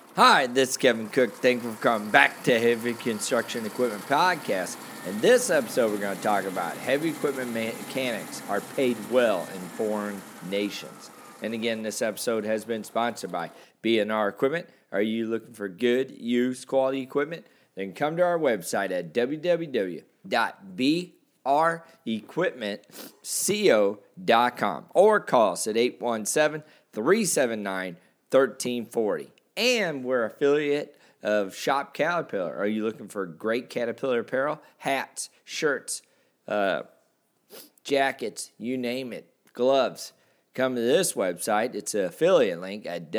Hi, this is Kevin Cook. Thank you for coming back to Heavy Construction Equipment Podcast. In this episode, we're going to talk about heavy equipment mechanics are paid well in foreign nations. And again, this episode has been sponsored by B&R Equipment. Are you looking for good, used, quality equipment? Then come to our website at www.brequipmentco.com or call us at 817-379-1340. And we're affiliate of Shop Caterpillar. Are you looking for great Caterpillar apparel? Hats, shirts, jackets, you name it, gloves. Come to this website. It's an affiliate link at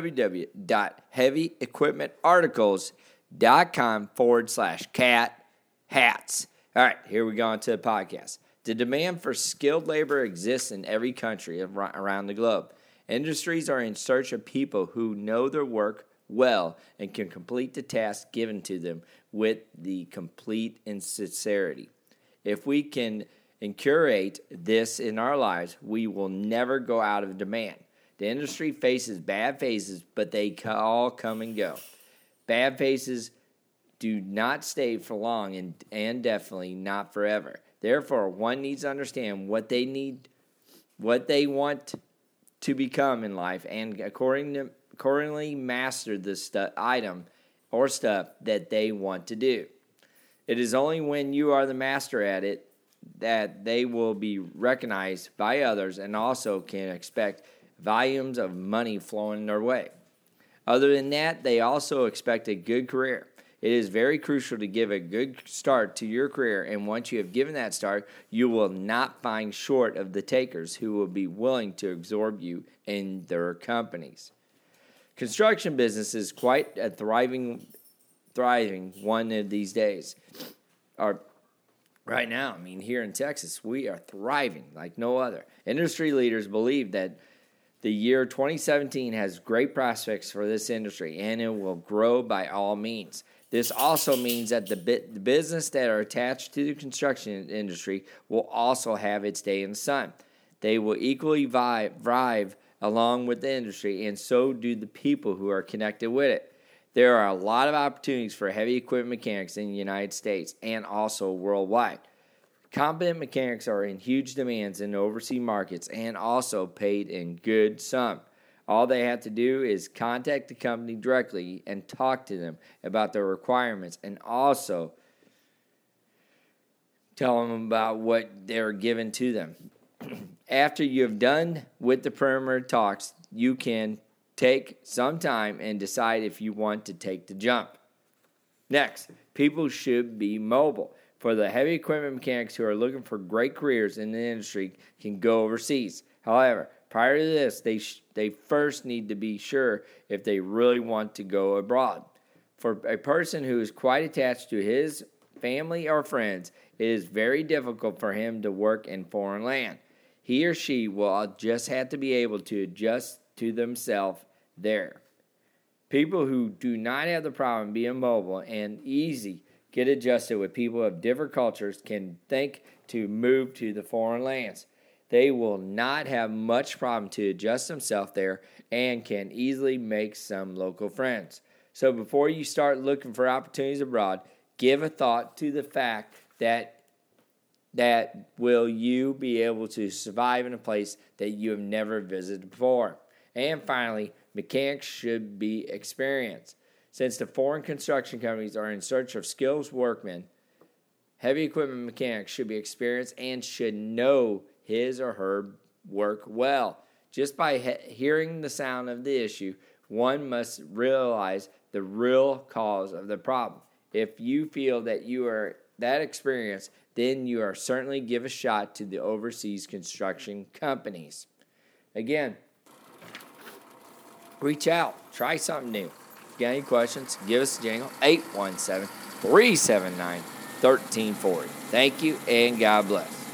www.heavyequipmentarticles.com/cat hats. All right, here we go into the podcast. The demand for skilled labor exists in every country around the globe. Industries are in search of people who know their work well and can complete the task given to them with the complete sincerity. If we can curate this in our lives, we will never go out of demand. The industry faces bad phases, but they all come and go. Bad phases do not stay for long and definitely not forever. Therefore, one needs to understand what they want to become in life, and accordingly master the item or stuff that they want to do. It is only when you are the master at it that they will be recognized by others and also can expect volumes of money flowing their way. Other than that, they also expect a good career. It is very crucial to give a good start to your career, and once you have given that start, you will not find short of the takers who will be willing to absorb you in their companies. Construction business is quite a thriving one of these days. Right now, here in Texas, we are thriving like no other. Industry leaders believe that the year 2017 has great prospects for this industry, and it will grow by all means. This also means that the business that are attached to the construction industry will also have its day in the sun. They will equally thrive along with the industry, and so do the people who are connected with it. There are a lot of opportunities for heavy equipment mechanics in the United States and also worldwide. Competent mechanics are in huge demands in overseas markets and also paid in good sum. All they have to do is contact the company directly and talk to them about their requirements and also tell them about what they're given to them. After you have done with the preliminary talks, you can take some time and decide if you want to take the jump. Next, people should be mobile. For the heavy equipment mechanics who are looking for great careers in the industry can go overseas. However, prior to this, they first need to be sure if they really want to go abroad. For a person who is quite attached to his family or friends, it is very difficult for him to work in foreign land. He or she will just have to be able to adjust to themselves there. People who do not have the problem being mobile and easy get adjusted with people of different cultures can think to move to the foreign lands. They will not have much problem to adjust themselves there and can easily make some local friends. So before you start looking for opportunities abroad, give a thought to the fact that will you be able to survive in a place that you have never visited before. And finally, mechanics should be experienced. Since the foreign construction companies are in search of skilled workmen, heavy equipment mechanics should be experienced and should know his or her work well. Just by hearing the sound of the issue, one must realize the real cause of the problem. If you feel that you are that experienced, then you are certainly give a shot to the overseas construction companies. Again, reach out. Try something new. If you got any questions, give us a jingle. 817-379-1340. Thank you, and God bless.